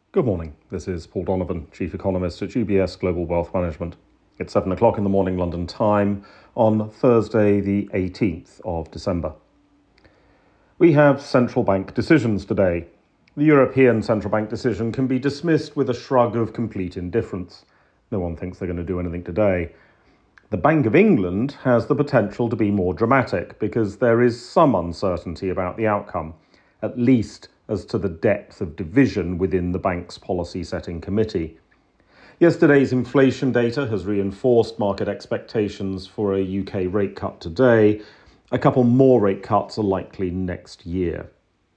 Good morning. This is Paul Donovan, Chief Economist at UBS Global Wealth Management. It's 7 o'clock in the morning London time on Thursday, the 18th of December. We have central bank decisions today. The European Central Bank decision can be dismissed with a shrug of complete indifference. No one thinks they're going to do anything today. The Bank of England has the potential to be more dramatic because there is some uncertainty about the outcome, at least as to the depth of division within the bank's policy-setting committee. Yesterday's inflation data has reinforced market expectations for a UK rate cut today. A couple more rate cuts are likely next year.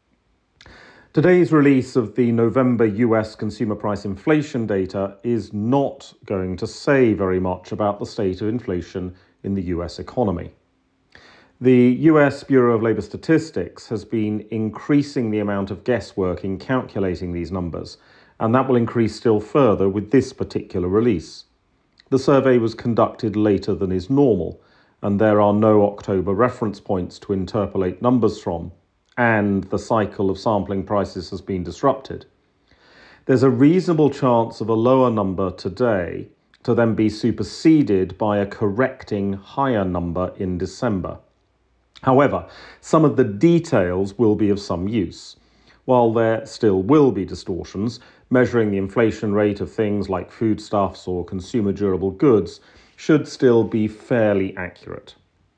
Today's release of the November US consumer price inflation data is not going to say very much about the state of inflation in the US economy. The US Bureau of Labor Statistics has been increasing the amount of guesswork in calculating these numbers, and that will increase still further with this particular release. The survey was conducted later than is normal, and there are no October reference points to interpolate numbers from, and the cycle of sampling prices has been disrupted. There's a reasonable chance of a lower number today to then be superseded by a correcting higher number in December. However, some of the details will be of some use. While there still will be distortions, measuring the inflation rate of things like foodstuffs or consumer durable goods should still be fairly accurate.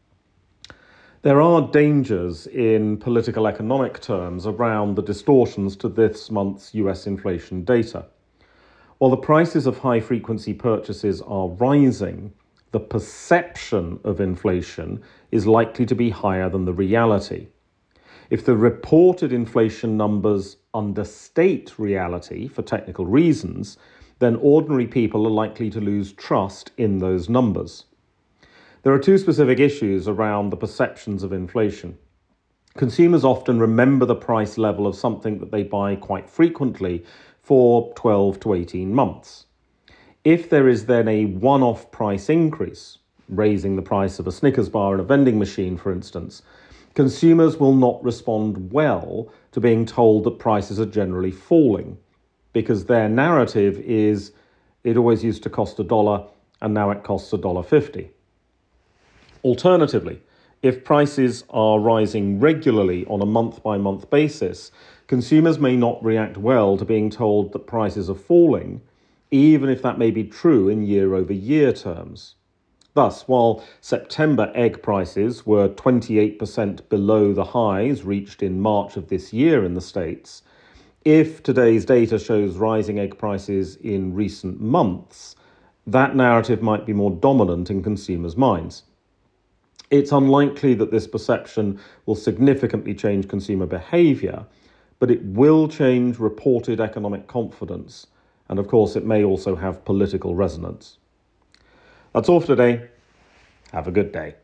There are dangers in political economic terms around the distortions to this month's US inflation data. While the prices of high-frequency purchases are rising, the perception of inflation is likely to be higher than the reality. If the reported inflation numbers understate reality for technical reasons, then ordinary people are likely to lose trust in those numbers. There are two specific issues around the perceptions of inflation. Consumers often remember the price level of something that they buy quite frequently for 12 to 18 months. If there is then a one-off price increase, raising the price of a Snickers bar in a vending machine, for instance, consumers will not respond well to being told that prices are generally falling, because their narrative is, it always used to cost $1 and now it costs $1.50. Alternatively, if prices are rising regularly on a month-by-month basis, consumers may not react well to being told that prices are falling, even if that may be true in year-over-year terms. Thus, while September egg prices were 28% below the highs reached in March of this year in the States, if today's data shows rising egg prices in recent months, that narrative might be more dominant in consumers' minds. It's unlikely that this perception will significantly change consumer behaviour, but it will change reported economic confidence. And of course, it may also have political resonance. That's all for today. Have a good day.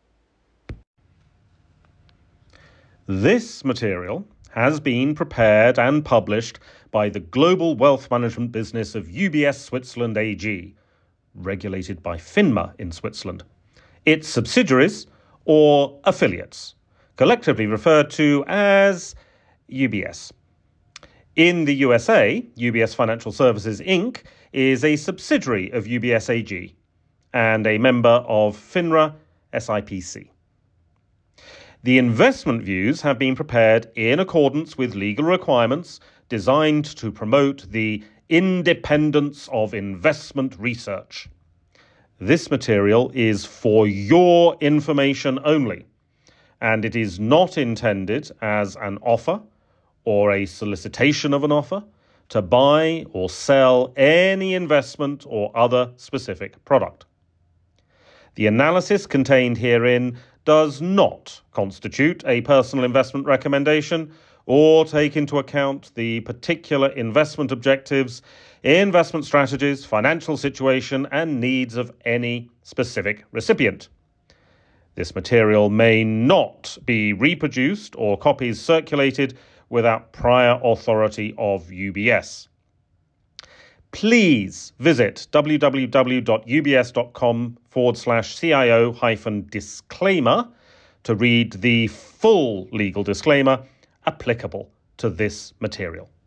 This material has been prepared and published by the global wealth management business of UBS Switzerland AG, regulated by FINMA in Switzerland. Its subsidiaries or affiliates, collectively referred to as UBS. In the USA, UBS Financial Services Inc. is a subsidiary of UBS AG and a member of FINRA SIPC. The investment views have been prepared in accordance with legal requirements designed to promote the independence of investment research. This material is for your information only, and it is not intended as an offer or a solicitation of an offer to buy or sell any investment or other specific product. The analysis contained herein does not constitute a personal investment recommendation or take into account the particular investment objectives, investment strategies, financial situation, and needs of any specific recipient. This material may not be reproduced or copies circulated without prior authority of UBS. Please visit www.ubs.com/CIO-disclaimer to read the full legal disclaimer applicable to this material.